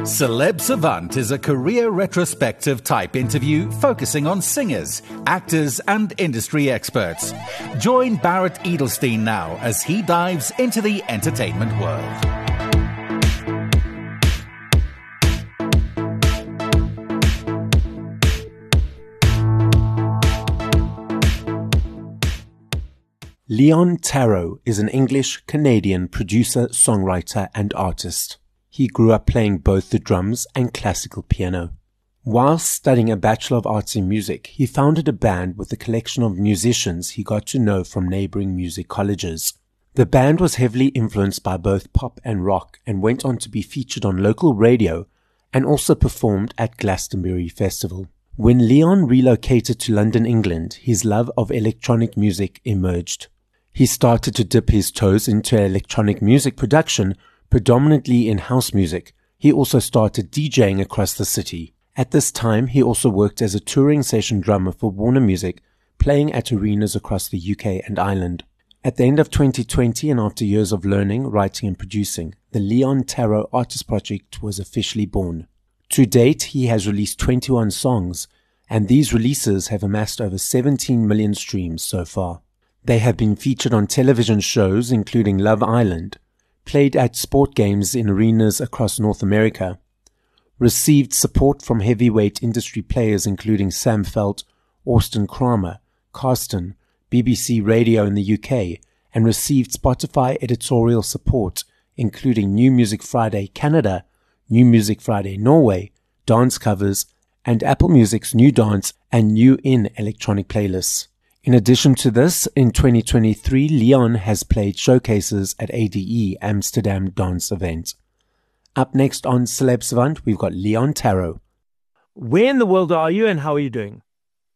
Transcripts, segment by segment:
Celeb Savant is a career retrospective type interview focusing on singers, actors, and industry experts. Join Barrett Edelstein now as he dives into the entertainment world. Leon Taro is an English-Canadian producer, songwriter, and artist. He grew up playing both the drums and classical piano. While studying a Bachelor of Arts in Music, he founded a band with a collection of musicians he got to know from neighboring music colleges. The band was heavily influenced by both pop and rock and went on to be featured on local radio and also performed at Glastonbury Festival. When Leon relocated to London, England, his love of electronic music emerged. He started to dip his toes into electronic music production, predominantly in house music. He also started DJing across the city. At this time, he also worked as a touring session drummer for Warner Music, playing at arenas across the UK and Ireland. At the end of 2020, and after years of learning, writing and producing, the Leon Taro Artist Project was officially born. To date, he has released 21 songs, and these releases have amassed over 17 million streams so far. They have been featured on television shows including Love Island, played at sport games in arenas across North America, received support from heavyweight industry players including Sam Felt, Austin Kramer, Carsten, BBC Radio in the UK, and received Spotify editorial support including New Music Friday Canada, New Music Friday Norway, dance covers, and Apple Music's New Dance and New In electronic playlists. In addition to this, in 2023, Leon has played showcases at ADE Amsterdam Dance Event. Up next on Celeb Savant, we've got Leon Taro. Where in the world are you and how are you doing?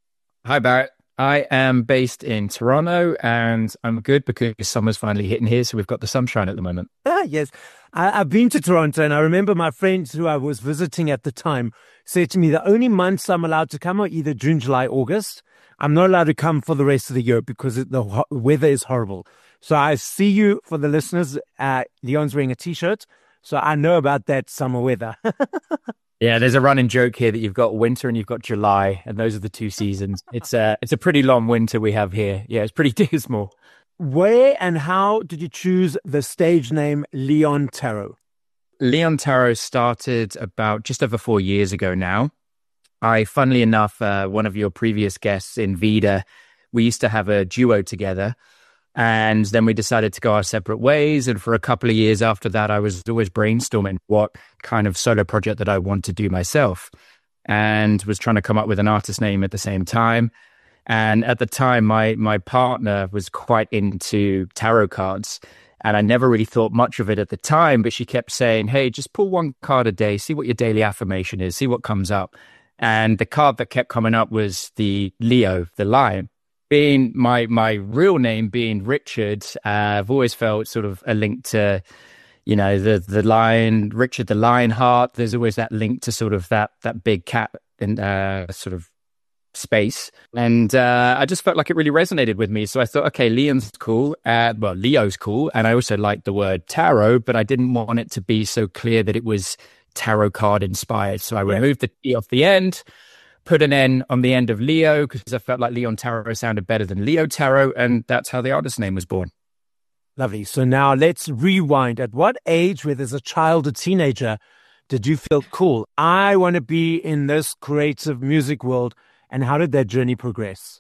Hi, Barrett. I am based in Toronto and I'm good because summer's finally hitting here, so we've got the sunshine at the moment. Yes. I've been to Toronto and I remember my friends who I was visiting at the time said to me the only months I'm allowed to come are either June, July, August. I'm not allowed to come for the rest of the year because the weather is horrible. So I see you, for the listeners, Leon's wearing a T-shirt, so I know about that summer weather. Yeah, there's a running joke here that you've got winter and you've got July, and those are the two seasons. It's a pretty long winter we have here. Yeah, it's pretty dismal. Where and how did you choose the stage name Leon Taro? Leon Taro started about just over 4 years ago now. Funnily enough, one of your previous guests in Vida, we used to have a duo together, and then we decided to go our separate ways. And for a couple of years after that, I was always brainstorming what kind of solo project that I want to do myself, and was trying to come up with an artist name at the same time. And at the time, my partner was quite into tarot cards, and I never really thought much of it at the time, but she kept saying, hey, just pull one card a day, see what your daily affirmation is, see what comes up. And the card that kept coming up was the Leo, the lion. Being my real name being Richard, I've always felt sort of a link to, the lion, Richard the Lionheart. There's always that link to sort of that big cat in sort of space. And I just felt like it really resonated with me. So I thought, okay, Leon's cool. Leo's cool. And I also liked the word tarot, but I didn't want it to be so clear that it was tarot card inspired. So I removed the T off the end, put an N on the end of Leo because I felt like Leon Taro sounded better than Leo Taro, and that's how the artist name was born. Lovely. So now let's rewind. At what age, whether as a child or teenager, did you feel cool? I want to be in this creative music world, and how did that journey progress?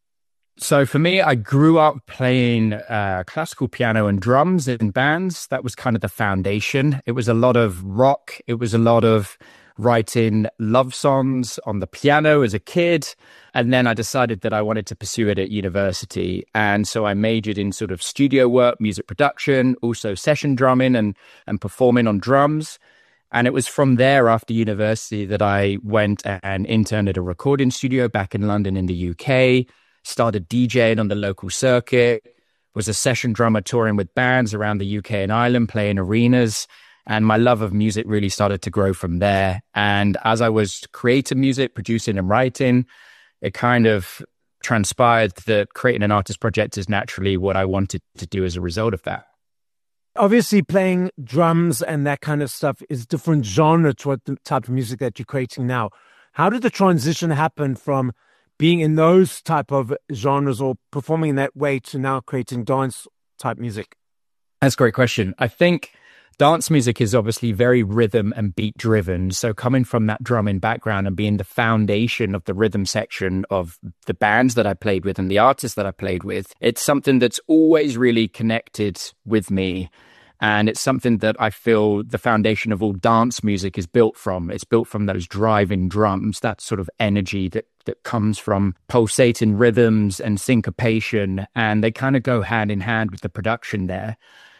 So for me, I grew up playing classical piano and drums in bands. That was kind of the foundation. It was a lot of rock. It was a lot of writing love songs on the piano as a kid. And then I decided that I wanted to pursue it at university. And so I majored in sort of studio work, music production, also session drumming and performing on drums. And it was from there after university that I went and interned at a recording studio back in London in the UK. Started DJing on the local circuit, was a session drummer touring with bands around the UK and Ireland, playing arenas. And my love of music really started to grow from there. And as I was creating music, producing and writing, it kind of transpired that creating an artist project is naturally what I wanted to do as a result of that. Obviously, playing drums and that kind of stuff is different genre to what the type of music that you're creating now. How did the transition happen from being in those type of genres or performing in that way to now creating dance type music? That's a great question. I think dance music is obviously very rhythm and beat driven. So coming from that drumming background and being the foundation of the rhythm section of the bands that I played with and the artists that I played with, it's something that's always really connected with me. And it's something that I feel the foundation of all dance music is built from. It's built from those driving drums, that sort of energy that comes from pulsating rhythms and syncopation. And they kind of go hand in hand with the production there.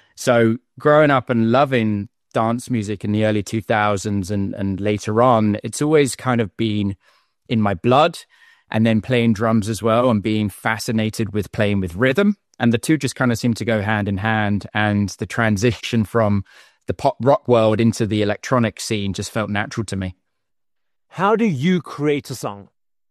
So growing up and loving dance music in the early 2000s and later on, it's always kind of been in my blood. And then playing drums as well and being fascinated with playing with rhythm. And the two just kind of seem to go hand in hand. And the transition from the pop rock world into the electronic scene just felt natural to me. How do you create a song?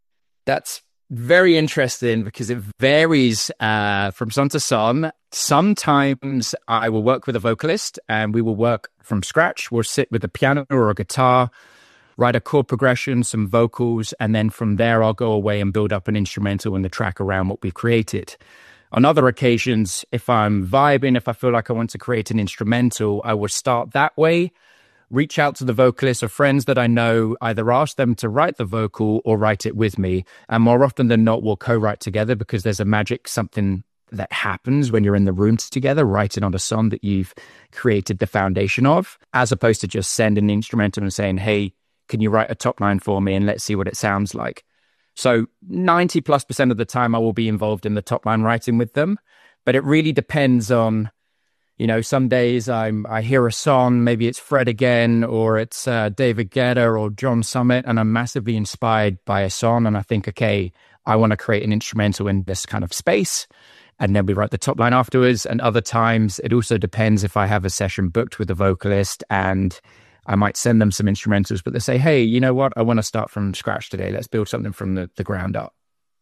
That's very interesting because it varies from song to song. Sometimes I will work with a vocalist and we will work from scratch. We'll sit with a piano or a guitar, write a chord progression, some vocals, and then from there I'll go away and build up an instrumental and the track around what we've created. On other occasions, if I'm vibing, if I feel like I want to create an instrumental, I will start that way, reach out to the vocalist or friends that I know, either ask them to write the vocal or write it with me. And more often than not, we'll co-write together because there's a magic something that happens when you're in the room together, writing on a song that you've created the foundation of, as opposed to just sending the instrumental and saying, hey, can you write a top line for me and let's see what it sounds like? So 90+% of the time I will be involved in the top line writing with them, but it really depends on, you know, some days I hear a song, maybe it's Fred again, or it's David Guetta or John Summit, and I'm massively inspired by a song and I think, okay, I want to create an instrumental in this kind of space. And then we write the top line afterwards. And other times it also depends if I have a session booked with a vocalist and I might send them some instrumentals, but they say, hey, you know what? I want to start from scratch today. Let's build something from the ground up.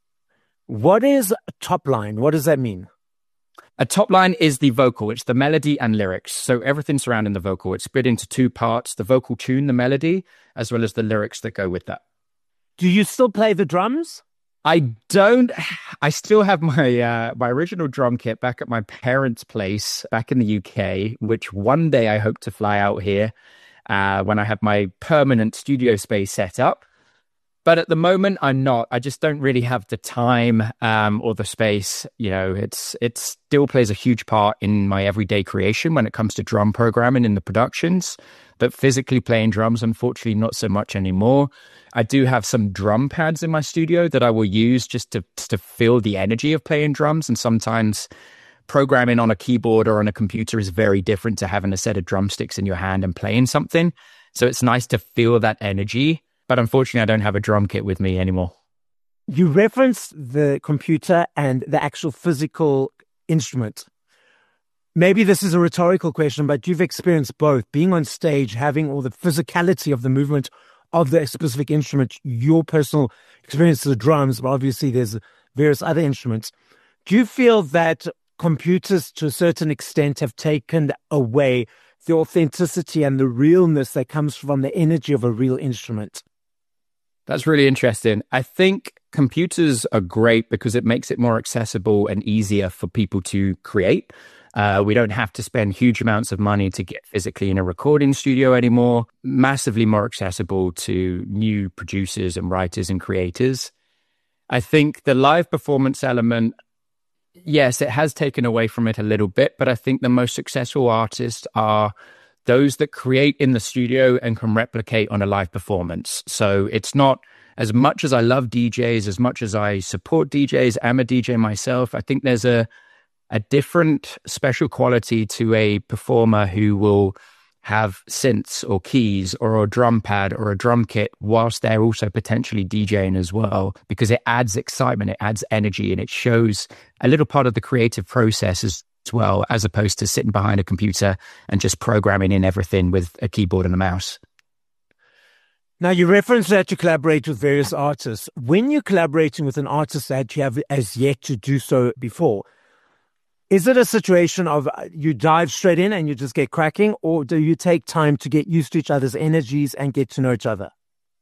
What is a top line? What does that mean? A top line is the vocal. It's the melody and lyrics. So everything surrounding the vocal. It's split into two parts, the vocal tune, the melody, as well as the lyrics that go with that. Do you still play the drums? I don't. I still have my my original drum kit back at my parents' place back in the UK, which one day I hope to fly out here when I have my permanent studio space set up. But at the moment, I'm not. I just don't really have the time or the space. You know, it still plays a huge part in my everyday creation when it comes to drum programming in the productions. But physically playing drums, unfortunately, not so much anymore. I do have some drum pads in my studio that I will use just to feel the energy of playing drums. And sometimes programming on a keyboard or on a computer is very different to having a set of drumsticks in your hand and playing something. So it's nice to feel that energy. But unfortunately, I don't have a drum kit with me anymore. You referenced the computer and the actual physical instrument. Maybe this is a rhetorical question, but you've experienced both. Being on stage, having all the physicality of the movement of the specific instrument, your personal experience of the drums, but obviously there's various other instruments. Do you feel that computers, to a certain extent, have taken away the authenticity and the realness that comes from the energy of a real instrument? That's really interesting. I think computers are great because it makes it more accessible and easier for people to create. We don't have to spend huge amounts of money to get physically in a recording studio anymore. Massively more accessible to new producers and writers and creators. I think the live performance element, yes, it has taken away from it a little bit, but I think the most successful artists are those that create in the studio and can replicate on a live performance. So it's not, as much as I love DJs, as much as I support DJs, I'm a DJ myself, I think there's a different special quality to a performer who will have synths or keys or a drum pad or a drum kit whilst they're also potentially DJing as well, because it adds excitement, it adds energy, and it shows a little part of the creative process as well, as opposed to sitting behind a computer and just programming in everything with a keyboard and a mouse. Now, you referenced that you collaborate with various artists. When you're collaborating with an artist that you have as yet to do so before, Is it a situation of you dive straight in and you just get cracking, or do you take time to get used to each other's energies and get to know each other?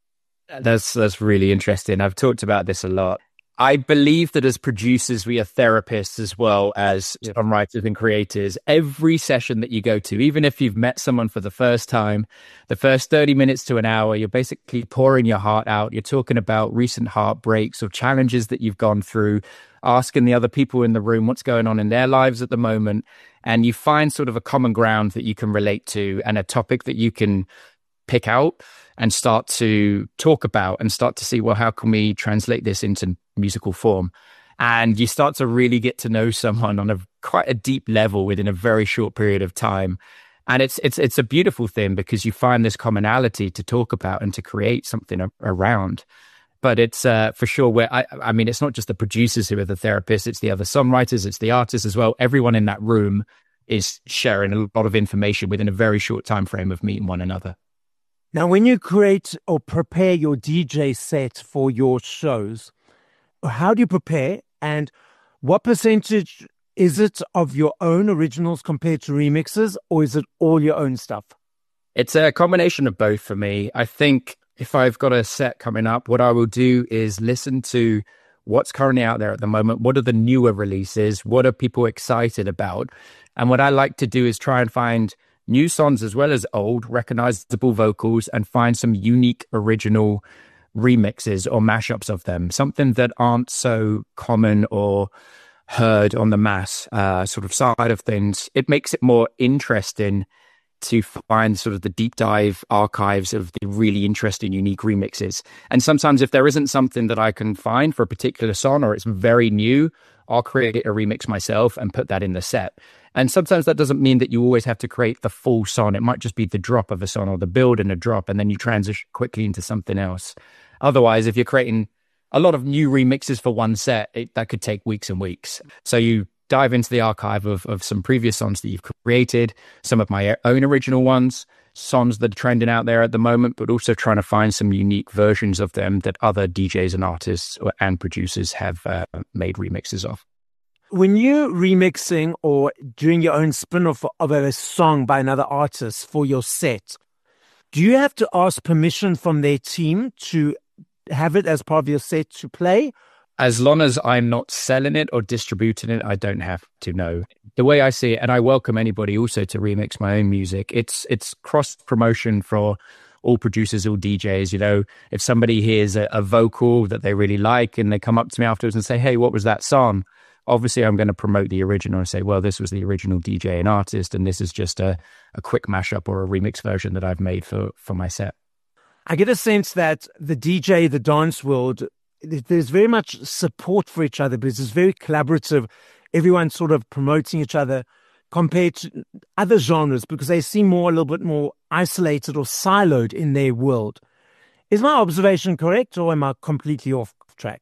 That's really interesting. I've talked about this a lot. I believe that as producers, we are therapists as well as songwriters and creators. Every session that you go to, even if you've met someone for the first time, the first 30 minutes to an hour, you're basically pouring your heart out. You're talking about recent heartbreaks or challenges that you've gone through, asking the other people in the room what's going on in their lives at the moment. And you find sort of a common ground that you can relate to and a topic that you can pick out and start to talk about and start to see, well, how can we translate this into musical form? And you start to really get to know someone on quite a deep level within a very short period of time. And it's a beautiful thing because you find this commonality to talk about and to create something around. But it's for sure where, I mean, it's not just the producers who are the therapists, it's the other songwriters, it's the artists as well. Everyone in that room is sharing a lot of information within a very short time frame of meeting one another. Now, when you create or prepare your DJ set for your shows, how do you prepare, and what percentage is it of your own originals compared to remixes, or is it all your own stuff? It's a combination of both for me. I think if I've got a set coming up, what I will do is listen to what's currently out there at the moment. What are the newer releases? What are people excited about? And what I like to do is try and find new songs as well as old, recognizable vocals, and find some unique original remixes or mashups of them, something that aren't so common or heard on the mass sort of side of things. It makes it more interesting to find sort of the deep dive archives of the really interesting, unique remixes. And sometimes if there isn't something that I can find for a particular song or it's very new, I'll create a remix myself and put that in the set. And sometimes that doesn't mean that you always have to create the full song. It might just be the drop of a song or the build and a drop, and then you transition quickly into something else. Otherwise, if you're creating a lot of new remixes for one set, that could take weeks and weeks. So you dive into the archive of some previous songs that you've created, some of my own original ones, songs that are trending out there at the moment, but also trying to find some unique versions of them that other DJs and artists and producers have made remixes of. When you're remixing or doing your own spin-off of a song by another artist for your set, do you have to ask permission from their team to have it as part of your set to play? As long as I'm not selling it or distributing it, I don't have to know. The way I see it, and I welcome anybody also to remix my own music, it's cross-promotion for all producers, all DJs. You know, if somebody hears a vocal that they really like and they come up to me afterwards and say, hey, what was that song? Obviously, I'm going to promote the original and say, well, this was the original DJ and artist, and this is just a quick mashup or a remix version that I've made for my set. I get a sense that the DJ, the dance world, there's very much support for each other because it's very collaborative. Everyone's sort of promoting each other compared to other genres because they seem a little bit more isolated or siloed in their world. Is my observation correct, or am I completely off track?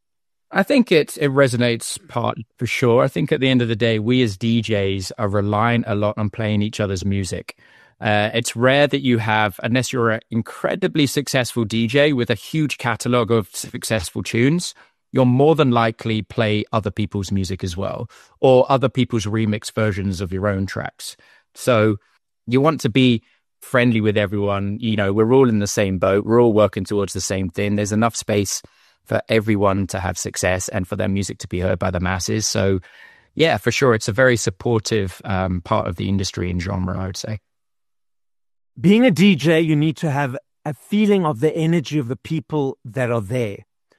I think it resonates part for sure. I think at the end of the day, we as DJs are relying a lot on playing each other's music. It's rare that you have, unless you're an incredibly successful DJ with a huge catalog of successful tunes, you'll more than likely play other people's music as well, or other people's remix versions of your own tracks. So you want to be friendly with everyone. You know, we're all in the same boat. We're all working towards the same thing. There's enough space for everyone to have success and for their music to be heard by the masses. So yeah, for sure, it's a very supportive part of the industry and genre, I would say. Being a DJ, you need to have a feeling of the energy of the people that are there.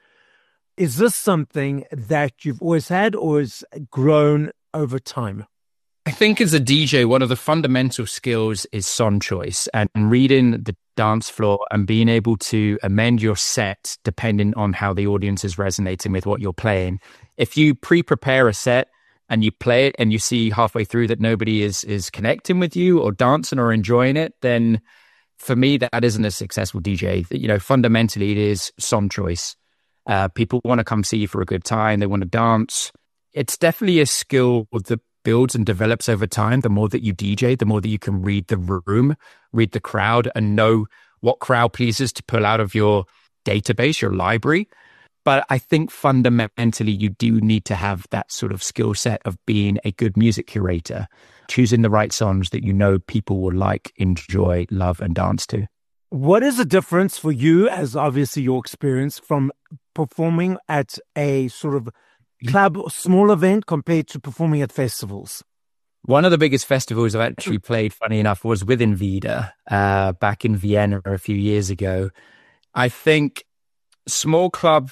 Is this something that you've always had or has grown over time? I think as a DJ, one of the fundamental skills is song choice and reading the dance floor and being able to amend your set depending on how the audience is resonating with what you're playing. If you pre-prepare a set and you play it and you see halfway through that nobody is connecting with you or dancing or enjoying it, then for me, that isn't a successful DJ. You know, fundamentally, it is song choice. People want to come see you for a good time. They want to dance. It's definitely a skill that builds and develops over time. The more that you DJ, the more that you can read the room, read the crowd, and know what crowd pleases to pull out of your database, your library. But I think fundamentally, you do need to have that sort of skill set of being a good music curator, choosing the right songs that you know people will like, enjoy, love, and dance to. What is the difference for you, as obviously your experience, from performing at a sort of club or small event compared to performing at festivals? One of the biggest festivals I've actually played, funny enough, was with Invida back in Vienna a few years ago. I think small club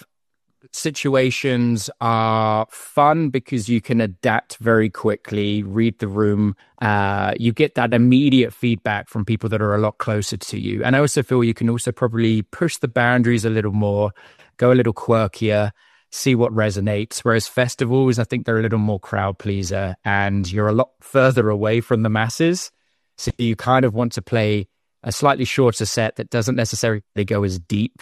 situations are fun because you can adapt very quickly, read the room. You get that immediate feedback from people that are a lot closer to you. And I also feel you can also probably push the boundaries a little more, go a little quirkier, see what resonates. Whereas festivals, I think they're a little more crowd pleaser and you're a lot further away from the masses. So you kind of want to play a slightly shorter set that doesn't necessarily go as deep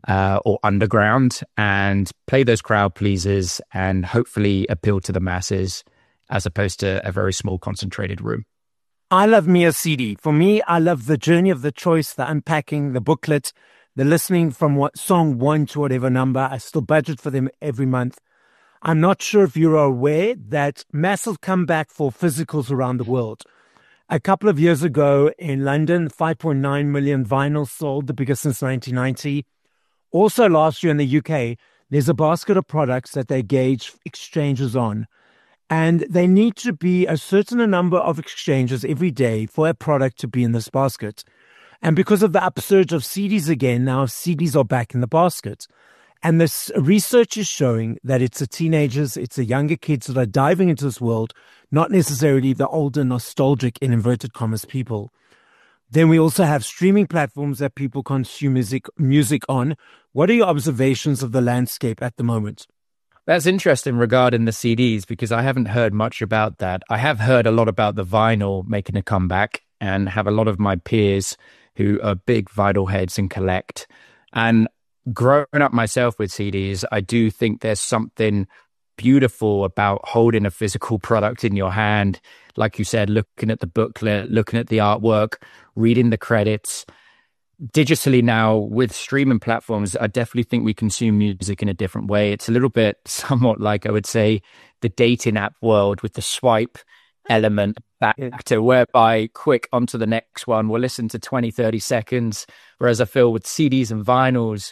or underground, and play those crowd pleasers and hopefully appeal to the masses as opposed to a very small concentrated room. I love me a CD. For me, I love the journey of the choice, the unpacking, the booklet, the listening from what song 1 to whatever number. I still budget for them every month. I'm not sure if you're aware that massive comeback for physicals around the world. A couple of years ago in London, 5.9 million vinyls sold, the biggest since 1990. Also last year in the UK, there's a basket of products that they gauge exchanges on. And they need to be a certain number of exchanges every day for a product to be in this basket. And because of the upsurge of CDs again, now CDs are back in the basket. And this research is showing that it's the teenagers, it's the younger kids that are diving into this world, not necessarily the older, nostalgic, in inverted commas, people. Then we also have streaming platforms that people consume music on. What are your observations of the landscape at the moment? That's interesting regarding the CDs, because I haven't heard much about that. I have heard a lot about the vinyl making a comeback, and have a lot of my peers who are big vinyl heads and collect. And growing up myself with CDs, I do think there's something beautiful about holding a physical product in your hand. Like you said, looking at the booklet, looking at the artwork, reading the credits. Digitally now, with streaming platforms, I definitely think we consume music in a different way. It's a little bit somewhat like, I would say, the dating app world with the swipe element factor, whereby quick onto the next one, we'll listen to 20, 30 seconds. Whereas I feel with CDs and vinyls,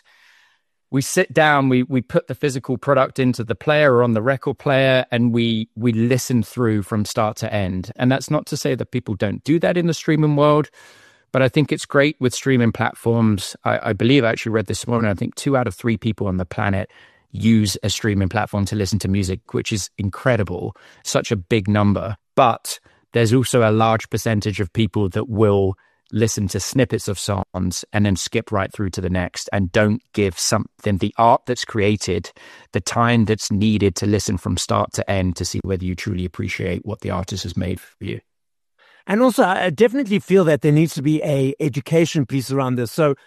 we sit down, we put the physical product into the player or on the record player, and we listen through from start to end. And that's not to say that people don't do that in the streaming world, but I think it's great with streaming platforms. I believe I actually read this morning, I think 2 out of 3 people on the planet use a streaming platform to listen to music, which is incredible, such a big number. But there's also a large percentage of people that will listen to snippets of songs and then skip right through to the next, and don't give something, the art that's created, the time that's needed to listen from start to end to see whether you truly appreciate what the artist has made for you. And also, I definitely feel that there needs to be a education piece around this. So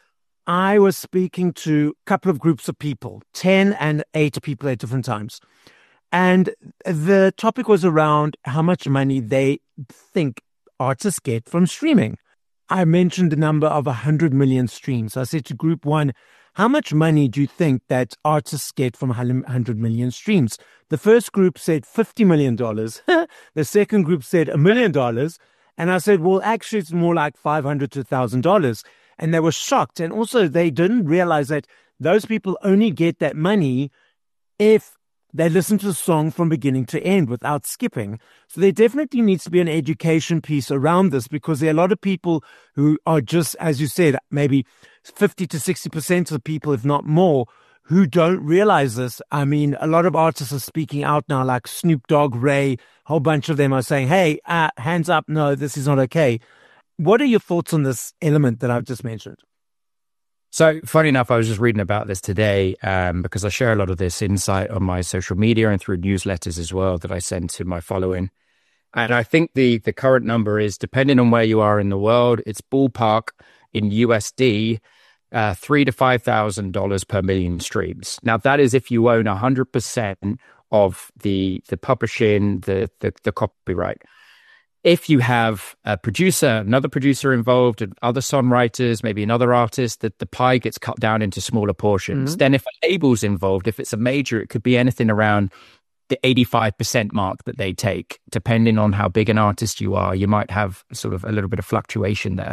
I was speaking to a couple of groups of people, 10 and 8 people at different times. And the topic was around how much money they think artists get from streaming. I mentioned the number of 100 million streams. I said to group 1, how much money do you think that artists get from 100 million streams? The first group said $50 million. The second group said $1 million. And I said, well, actually, it's more like $500 to $1,000. And they were shocked. And also, they didn't realize that those people only get that money if they listen to the song from beginning to end without skipping. So there definitely needs to be an education piece around this, because there are a lot of people who are just, as you said, maybe 50 to 60% of people, if not more, who don't realize this. I mean, a lot of artists are speaking out now, like Snoop Dogg, Ray, a whole bunch of them are saying, hey, hands up, no, this is not okay. What are your thoughts on this element that I've just mentioned? So funny enough, I was just reading about this today because I share a lot of this insight on my social media and through newsletters as well that I send to my following. And I think the current number is, depending on where you are in the world, it's ballpark in USD, $3,000 to $5,000 per million streams. Now, that is if you own 100% of the publishing, the copyright. If you have a producer, another producer involved, and other songwriters, maybe another artist, that the pie gets cut down into smaller portions. Then if a label's involved, if it's a major, it could be anything around the 85% mark that they take. Depending on how big an artist you are, you might have sort of a little bit of fluctuation there.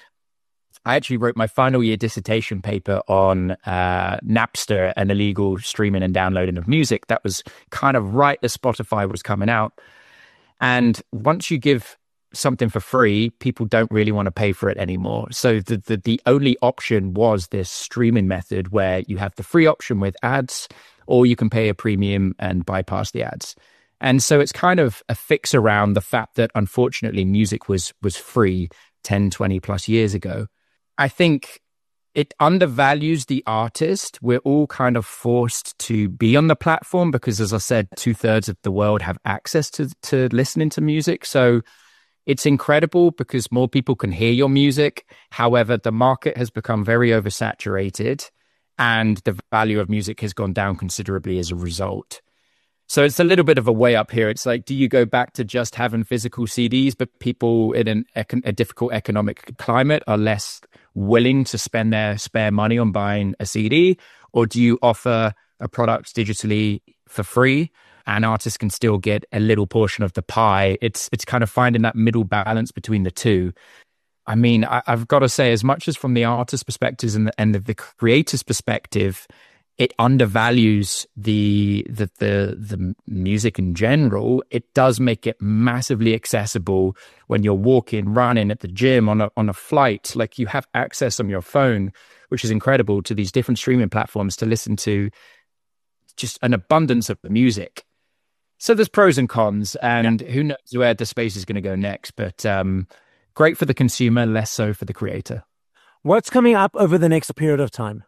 I actually wrote my final year dissertation paper on Napster and illegal streaming and downloading of music. That was kind of right as Spotify was coming out. And once you give something for free, people don't really want to pay for it anymore. So the only option was this streaming method where you have the free option with ads, or you can pay a premium and bypass the ads. And so it's kind of a fix around the fact that unfortunately music was free 10, 20 plus years ago. I think it undervalues the artist. We're all kind of forced to be on the platform because, as I said, 2/3 of the world have access to listening to music. So it's incredible because more people can hear your music. However, the market has become very oversaturated and the value of music has gone down considerably as a result. So it's a little bit of a way up here. It's like, do you go back to just having physical CDs, but people in a difficult economic climate are less willing to spend their spare money on buying a CD? Or do you offer a product digitally for free and artists can still get a little portion of the pie? It's kind of finding that middle balance between the two. I mean, I've got to say, as much as from the artist perspective and the creator's perspective, it undervalues the music in general. It does make it massively accessible when you're walking, running, at the gym, on a flight. Like, you have access on your phone, which is incredible, to these different streaming platforms to listen to just an abundance of the music. So there's pros and cons, and who knows where the space is going to go next. But great for the consumer, less so for the creator. What's coming up over the next period of time?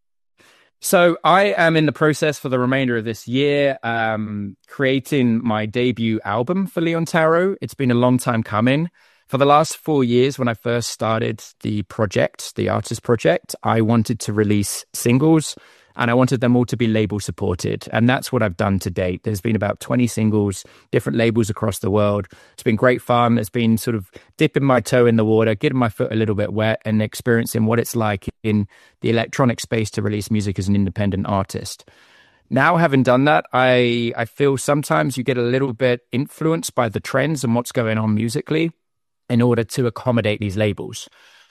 So I am in the process for the remainder of this year, creating my debut album for Leon Taro. It's been a long time coming. For the last 4 years, when I first started the project, the artist project, I wanted to release singles and I wanted them all to be label supported. And that's what I've done to date. There's been about 20 singles, different labels across the world. It's been great fun. It's been sort of dipping my toe in the water, getting my foot a little bit wet and experiencing what it's like in the electronic space to release music as an independent artist. Now, having done that, I feel sometimes you get a little bit influenced by the trends and what's going on musically in order to accommodate these labels.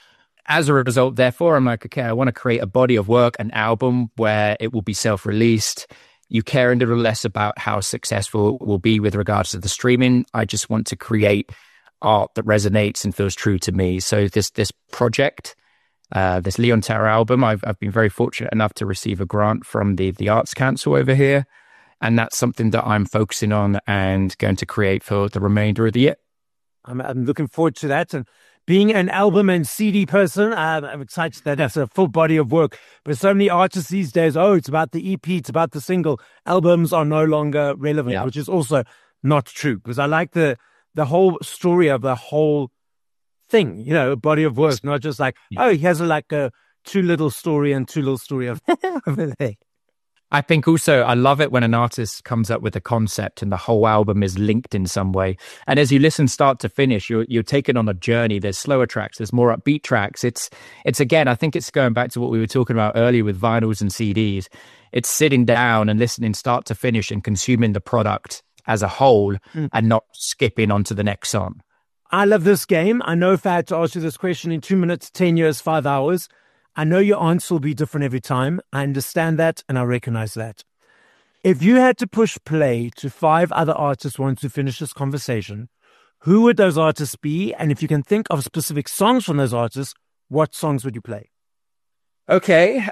As a result, therefore, I'm like, okay, I want to create a body of work, an album where it will be self-released. You care a little less about how successful it will be with regards to the streaming. I just want to create art that resonates and feels true to me. So this project, this Leon Taro album, I've been very fortunate enough to receive a grant from the Arts Council over here. And that's something that I'm focusing on and going to create for the remainder of the year. I'm looking forward to that. And being an album and CD person, I'm excited that that's a full body of work. But so many artists these days, it's about the EP, it's about the single. Albums are no longer relevant, which is also not true. Because I like the whole story of the whole thing, a body of work, not just like, he has a too little story and too little story of everything. I think also I love it when an artist comes up with a concept and the whole album is linked in some way. And as you listen start to finish, you're taken on a journey. There's slower tracks, there's more upbeat tracks. It's again, I think it's going back to what we were talking about earlier with vinyls and CDs. It's sitting down and listening start to finish and consuming the product as a whole and not skipping on to the next song. I love this game. I know if I had to ask you this question in 2 minutes, 10 years, 5 hours, I know your answer will be different every time. I understand that and I recognize that. If you had to push play to 5 other artists once we finish this conversation, who would those artists be? And if you can think of specific songs from those artists, what songs would you play? Okay,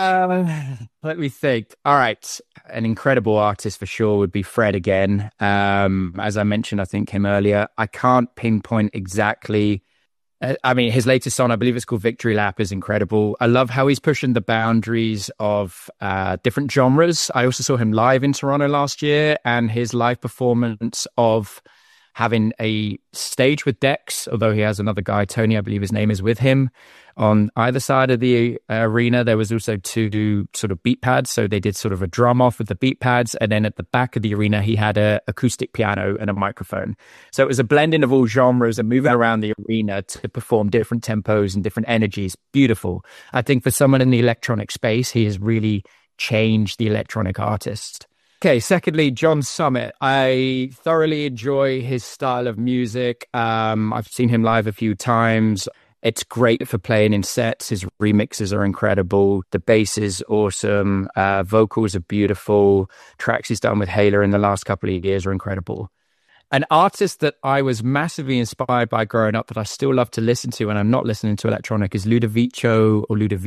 let me think. All right, an incredible artist for sure would be Fred again. As I mentioned, I think him earlier. I can't pinpoint exactly. I mean, his latest song, I believe it's called Victory Lap, is incredible. I love how he's pushing the boundaries of different genres. I also saw him live in Toronto last year, and his live performance of having a stage with decks, although he has another guy, Tony, I believe his name is, with him. On either side of the arena, there was also 2 sort of beat pads. So they did sort of a drum off with the beat pads. And then at the back of the arena, he had a acoustic piano and a microphone. So it was a blending of all genres and moving around the arena to perform different tempos and different energies. Beautiful. I think for someone in the electronic space, he has really changed the electronic artist. Okay, secondly, John Summit. I thoroughly enjoy his style of music. I've seen him live a few times. It's great for playing in sets. His remixes are incredible. The bass is awesome. Vocals are beautiful. Tracks he's done with Hayler in the last couple of years are incredible. An artist that I was massively inspired by growing up that I still love to listen to when I'm not listening to electronic is Ludovico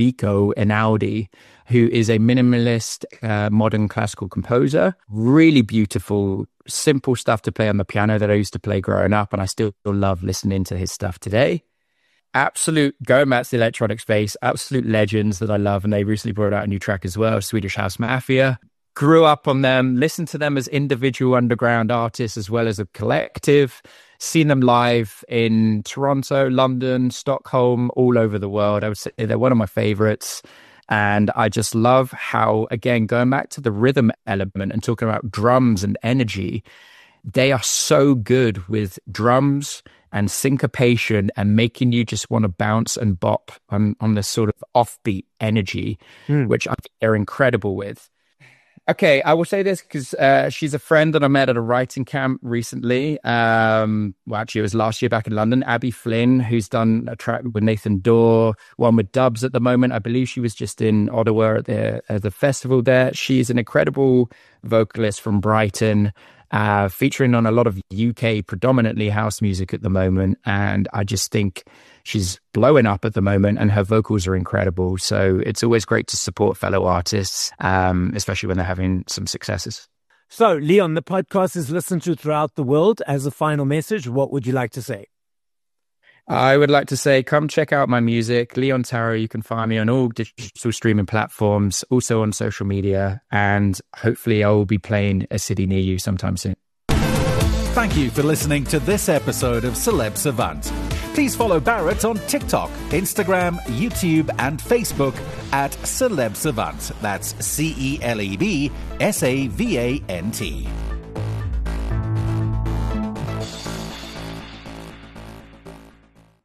Einaudi, who is a minimalist modern classical composer. Really beautiful, simple stuff to play on the piano that I used to play growing up, and I still love listening to his stuff today. Going back to the electronic space, absolute legends that I love, and they recently brought out a new track as well, Swedish House Mafia. Grew up on them, listened to them as individual underground artists as well as a collective, seen them live in Toronto, London, Stockholm, all over the world. I would say they're one of my favorites. And I just love how, again, going back to the rhythm element and talking about drums and energy, they are so good with drums and syncopation and making you just want to bounce and bop on this sort of offbeat energy, which I think they're incredible with. Okay, I will say this because she's a friend that I met at a writing camp recently. Actually, it was last year back in London. Abby Flynn, who's done a track with Nathan Dorr, one with Dubs at the moment. I believe she was just in Ottawa at the festival there. She's an incredible vocalist from Brighton, featuring on a lot of UK, predominantly house music at the moment. And I just think she's blowing up at the moment and her vocals are incredible. So it's always great to support fellow artists, especially when they're having some successes. So, Leon, the podcast is listened to throughout the world. As a final message, what would you like to say? I would like to say, come check out my music. Leon Taro, you can find me on all digital streaming platforms, also on social media, and hopefully I will be playing a city near you sometime soon. Thank you for listening to this episode of Celeb Savant. Please follow Barrett on TikTok, Instagram, YouTube, and Facebook at Celeb Savant. That's CelebSavant.